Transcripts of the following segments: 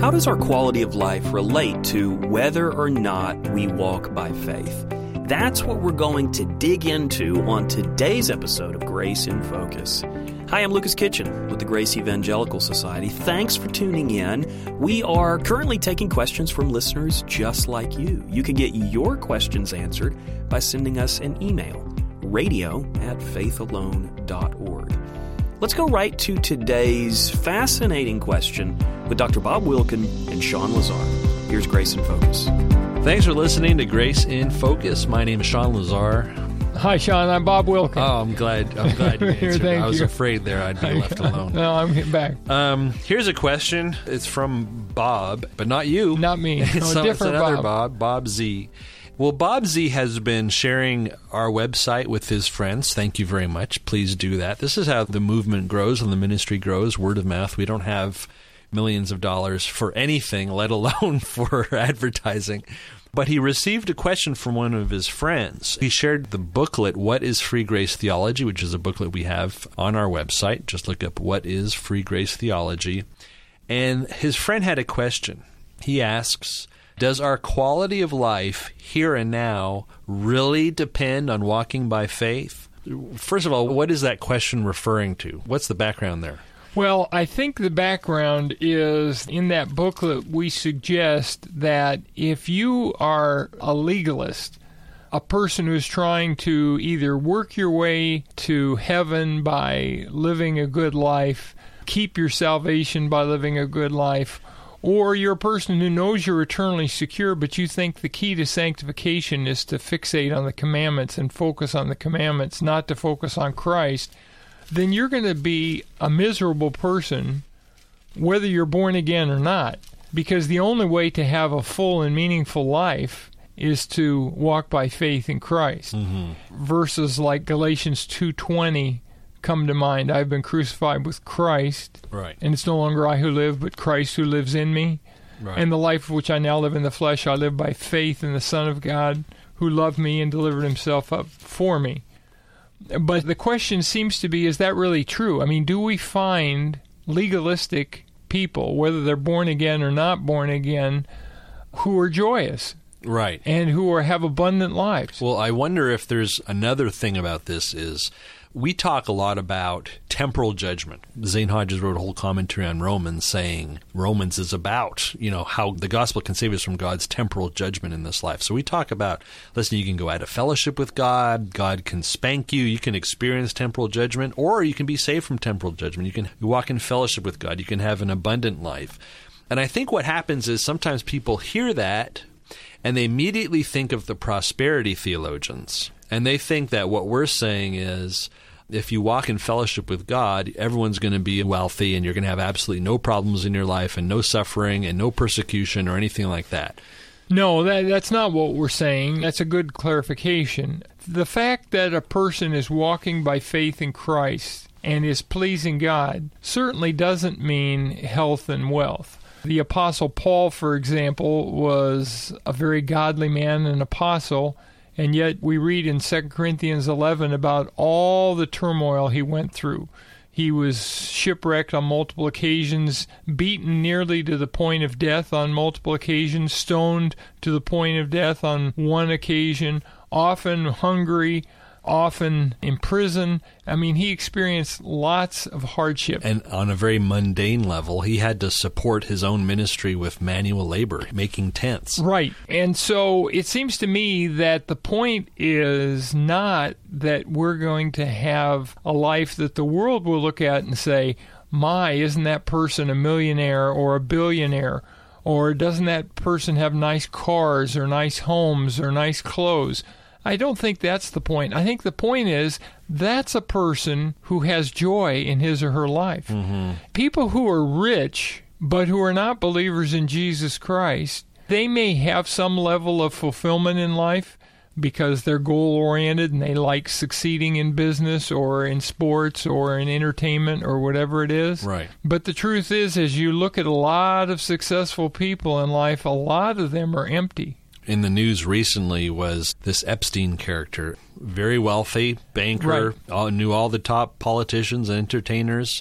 How does our quality of life relate to whether or not we walk by faith? That's what we're going to dig into on today's episode of Grace in Focus. Hi, I'm Lucas Kitchen with the Grace Evangelical Society. Thanks for tuning in. We are currently taking questions from listeners just like you. You can get your questions answered by sending us an email, radio@faithalone.org. Let's go right to today's fascinating question with Dr. Bob Wilkin and Sean Lazar. Here's Grace in Focus. Thanks for listening to Grace in Focus. My name is Sean Lazar. Hi, Sean. I'm Bob Wilkin. Oh, I'm glad you answered. I was afraid there I'd be left alone. No, I'm back. Here's a question. It's from Bob, but not you. Not me. It's another Bob. Bob Z. Well, Bob Z has been sharing our website with his friends. Thank you very much. Please do that. This is how the movement grows and the ministry grows, word of mouth. We don't have millions of dollars for anything, let alone for advertising. But he received a question from one of his friends. He shared the booklet, What is Free Grace Theology, which is a booklet we have on our website. Just look up What is Free Grace Theology. And his friend had a question. He asks, does our quality of life here and now really depend on walking by faith? First of all, what is that question referring to? What's the background there? Well, I think the background is, in that booklet, we suggest that if you are a legalist, a person who's trying to either work your way to heaven by living a good life, keep your salvation by living a good life, or you're a person who knows you're eternally secure, but you think the key to sanctification is to fixate on the commandments and focus on the commandments, not to focus on Christ, then you're going to be a miserable person whether you're born again or not, because the only way to have a full and meaningful life is to walk by faith in Christ. Mm-hmm. Verses like Galatians 2:20 come to mind. I've been crucified with Christ, right, and it's no longer I who live, but Christ who lives in me. Right. And the life which I now live in the flesh, I live by faith in the Son of God who loved me and delivered himself up for me. But the question seems to be, is that really true? I mean, do we find legalistic people, whether they're born again or not born again, who are joyous? Right. And who have abundant lives? Well, I wonder if there's another thing about this is we talk a lot about temporal judgment. Zane Hodges wrote a whole commentary on Romans saying Romans is about, how the gospel can save us from God's temporal judgment in this life. So we talk about, listen, you can go out of fellowship with God, God can spank you, you can experience temporal judgment, or you can be saved from temporal judgment. You can walk in fellowship with God, you can have an abundant life. And I think what happens is sometimes people hear that and they immediately think of the prosperity theologians. And they think that what we're saying is, if you walk in fellowship with God, everyone's going to be wealthy and you're going to have absolutely no problems in your life and no suffering and no persecution or anything like that. No, that's not what we're saying. That's a good clarification. The fact that a person is walking by faith in Christ and is pleasing God certainly doesn't mean health and wealth. The Apostle Paul, for example, was a very godly man, an apostle, and yet we read in 2 Corinthians 11 about all the turmoil he went through. He was shipwrecked on multiple occasions, beaten nearly to the point of death on multiple occasions, stoned to the point of death on one occasion, often hungry, often in prison. I mean, he experienced lots of hardship. And on a very mundane level, he had to support his own ministry with manual labor, making tents. Right. And so it seems to me that the point is not that we're going to have a life that the world will look at and say, my, isn't that person a millionaire or a billionaire? Or doesn't that person have nice cars or nice homes or nice clothes? I don't think that's the point. I think the point is that's a person who has joy in his or her life. Mm-hmm. People who are rich but who are not believers in Jesus Christ, they may have some level of fulfillment in life because they're goal-oriented and they like succeeding in business or in sports or in entertainment or whatever it is. Right. But the truth is, as you look at a lot of successful people in life, a lot of them are empty. In the news recently was this Epstein character, very wealthy, banker, right. Knew all the top politicians and entertainers,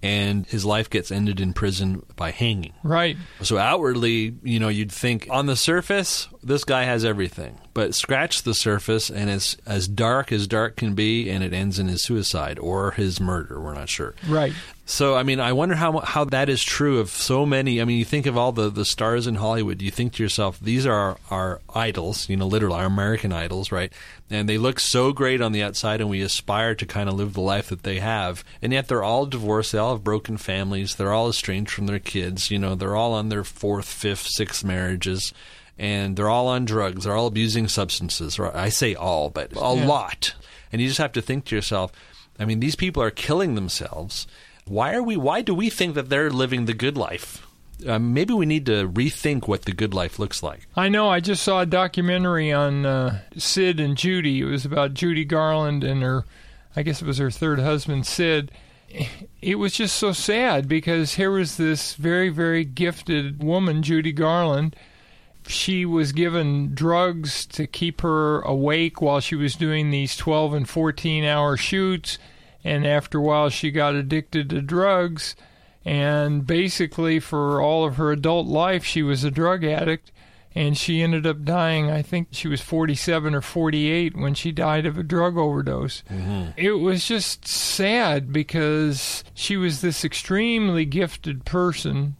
and his life gets ended in prison by hanging. Right. So outwardly, you'd think on the surface, this guy has everything. But scratch the surface, and it's as dark can be, and it ends in his suicide or his murder. We're not sure. Right. So, I wonder how that is true of so many. You think of all the stars in Hollywood. You think to yourself, these are our idols, literally our American idols, right? And they look so great on the outside, and we aspire to kind of live the life that they have. And yet they're all divorced. They all have broken families. They're all estranged from their kids. They're all on their 4th, 5th, 6th marriages. And they're all on drugs. They're all abusing substances. I say all, but a lot. And you just have to think to yourself, these people are killing themselves. Why do we think that they're living the good life? Maybe we need to rethink what the good life looks like. I know. I just saw a documentary on Sid and Judy. It was about Judy Garland and her 3rd husband, Sid. It was just so sad because here was this very, very gifted woman, Judy Garland. She was given drugs to keep her awake while she was doing these 12 and 14-hour shoots. And after a while, she got addicted to drugs. And basically, for all of her adult life, she was a drug addict. And she ended up dying, I think she was 47 or 48 when she died of a drug overdose. Mm-hmm. It was just sad because she was this extremely gifted person,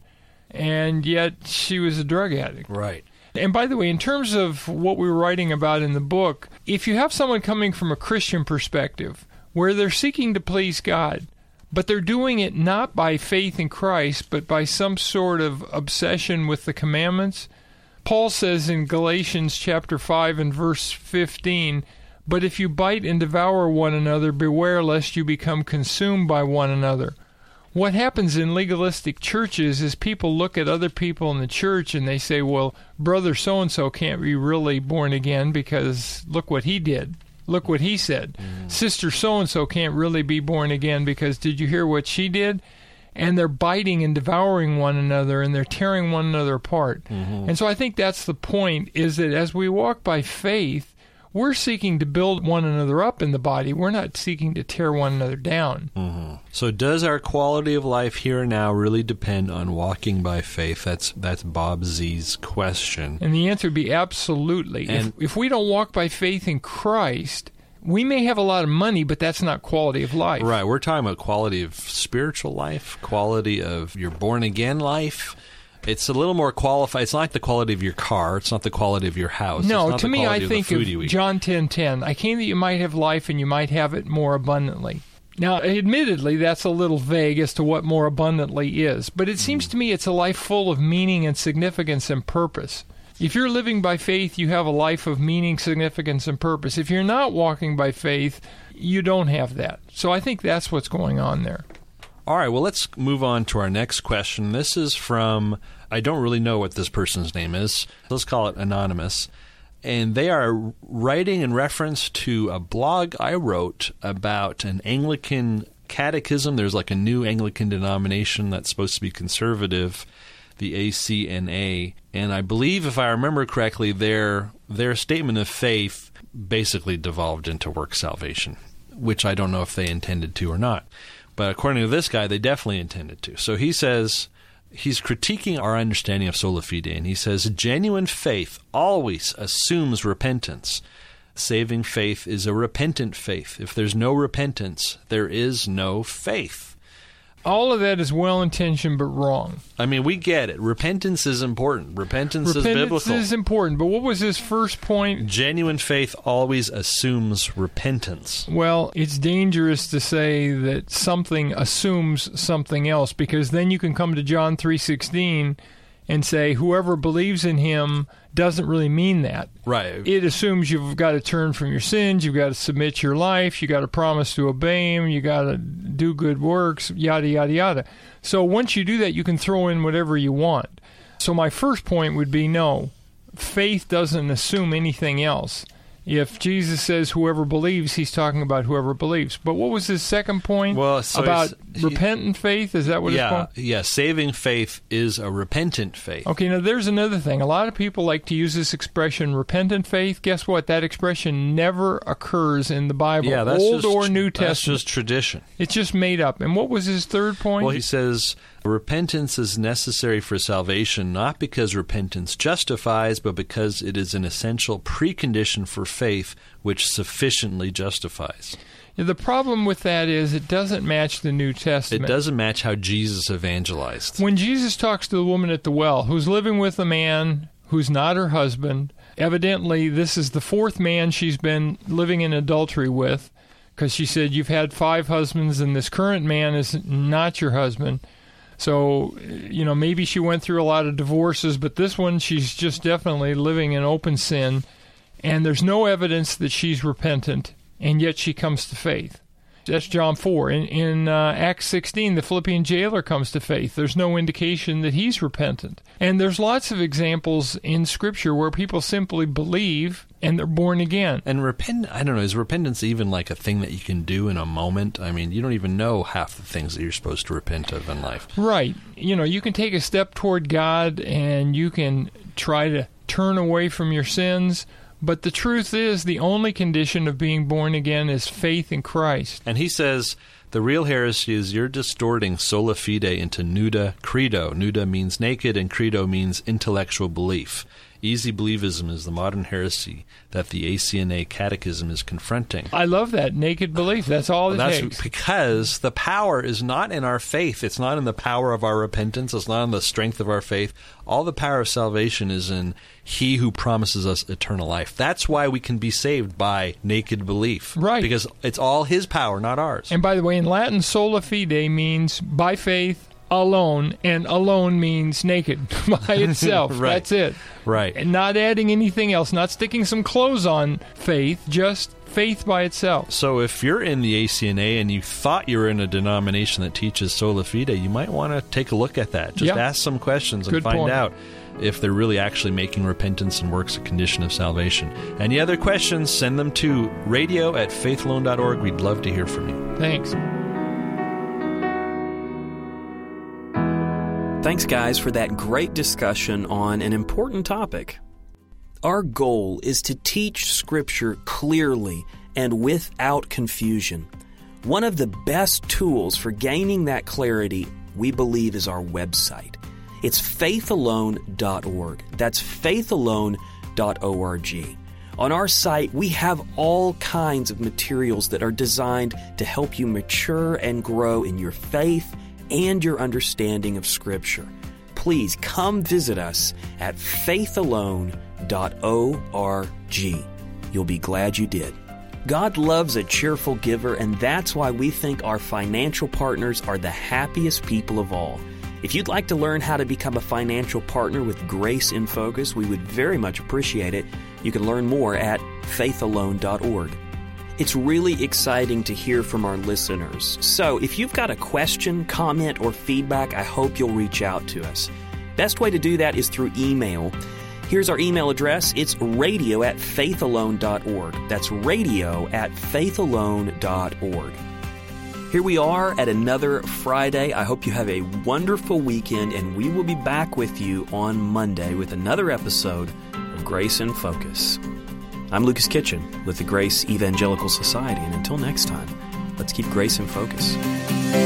and yet she was a drug addict. Right. And by the way, in terms of what we were writing about in the book, if you have someone coming from a Christian perspective, where they're seeking to please God, but they're doing it not by faith in Christ, but by some sort of obsession with the commandments, Paul says in Galatians chapter 5 and verse 15, "But if you bite and devour one another, beware lest you become consumed by one another." What happens in legalistic churches is people look at other people in the church and they say, well, brother so-and-so can't be really born again because look what he did. Look what he said. Sister so-and-so can't really be born again because did you hear what she did? And they're biting and devouring one another, and they're tearing one another apart. Mm-hmm. And so I think that's the point, is that as we walk by faith, we're seeking to build one another up in the body. We're not seeking to tear one another down. Mm-hmm. So does our quality of life here and now really depend on walking by faith? That's Bob Z's question. And the answer would be absolutely. And if we don't walk by faith in Christ, we may have a lot of money, but that's not quality of life. Right. We're talking about quality of spiritual life, quality of your born-again life. It's a little more qualified. It's not like the quality of your car. It's not the quality of your house. No, to me, I think of John 10:10. I came that you might have life and you might have it more abundantly. Now, admittedly, that's a little vague as to what more abundantly is, but it seems to me it's a life full of meaning and significance and purpose. If you're living by faith, you have a life of meaning, significance, and purpose. If you're not walking by faith, you don't have that. So I think that's what's going on there. All right, well, let's move on to our next question. This is from, I don't really know what this person's name is. Let's call it Anonymous. And they are writing in reference to a blog I wrote about an Anglican catechism. There's like a new Anglican denomination that's supposed to be conservative, the ACNA. And I believe, if I remember correctly, their statement of faith basically devolved into work salvation, which I don't know if they intended to or not. But according to this guy, they definitely intended to. So he says, he's critiquing our understanding of sola fide, and he says, genuine faith always assumes repentance. Saving faith is a repentant faith. If there's no repentance, there is no faith. All of that is well-intentioned but wrong. I mean, we get it. Repentance is important. Repentance is biblical. Repentance is important, but what was his first point? Genuine faith always assumes repentance. Well, it's dangerous to say that something assumes something else, because then you can come to John 3:16 and say whoever believes in him doesn't really mean that. Right. It assumes you've got to turn from your sins, you've got to submit your life, you've got to promise to obey him, you've got to do good works, yada, yada, yada. So once you do that, you can throw in whatever you want. So my first point would be no, faith doesn't assume anything else. If Jesus says whoever believes, he's talking about whoever believes. But what was his second point about repentant faith? Is that what his point? Yeah, saving faith is a repentant faith. Okay, now there's another thing. A lot of people like to use this expression, repentant faith. Guess what? That expression never occurs in the Bible, Old or New Testament. That's just tradition. It's just made up. And what was his third point? Well, he says repentance is necessary for salvation, not because repentance justifies, but because it is an essential precondition for faith which sufficiently justifies. The problem with that is it doesn't match the New Testament. It doesn't match how Jesus evangelized. When Jesus talks to the woman at the well who's living with a man who's not her husband, evidently this is the fourth man she's been living in adultery with, because she said, you've had 5 husbands and this current man is not your husband. So, maybe she went through a lot of divorces, but this one, she's just definitely living in open sin, and there's no evidence that she's repentant, and yet she comes to faith. That's John 4. In Acts 16, the Philippian jailer comes to faith. There's no indication that he's repentant. And there's lots of examples in Scripture where people simply believe and they're born again. And I don't know, is repentance even like a thing that you can do in a moment? I mean, you don't even know half the things that you're supposed to repent of in life. Right. You can take a step toward God and you can try to turn away from your sins. But the truth is, the only condition of being born again is faith in Christ. And he says, the real heresy is you're distorting sola fide into nuda credo. Nuda means naked, and credo means intellectual belief. Easy believism is the modern heresy that the ACNA Catechism is confronting. I love that, naked belief. That's all it takes. That's because the power is not in our faith. It's not in the power of our repentance. It's not in the strength of our faith. All the power of salvation is in He who promises us eternal life. That's why we can be saved by naked belief. Right. Because it's all His power, not ours. And by the way, in Latin, sola fide means by faith alone, and alone means naked by itself. Right. That's it. Right. And not adding anything else, not sticking some clothes on faith, just faith by itself. So if you're in the ACNA and you thought you were in a denomination that teaches sola fide, you might want to take a look at that. Just ask some questions and find out if they're really actually making repentance and works a condition of salvation. Any other questions, send them to radio@faithalone.org. We'd love to hear from you. Thanks. Thanks, guys, for that great discussion on an important topic. Our goal is to teach Scripture clearly and without confusion. One of the best tools for gaining that clarity, we believe, is our website. It's faithalone.org. That's faithalone.org. On our site, we have all kinds of materials that are designed to help you mature and grow in your faith and your understanding of Scripture. Please come visit us at faithalone.org. You'll be glad you did. God loves a cheerful giver, and that's why we think our financial partners are the happiest people of all. If you'd like to learn how to become a financial partner with Grace in Focus, we would very much appreciate it. You can learn more at faithalone.org. It's really exciting to hear from our listeners. So if you've got a question, comment, or feedback, I hope you'll reach out to us. Best way to do that is through email. Here's our email address. It's radio@faithalone.org. That's radio@faithalone.org. Here we are at another Friday. I hope you have a wonderful weekend, and we will be back with you on Monday with another episode of Grace in Focus. I'm Lucas Kitchen with the Grace Evangelical Society, and until next time, let's keep Grace in Focus.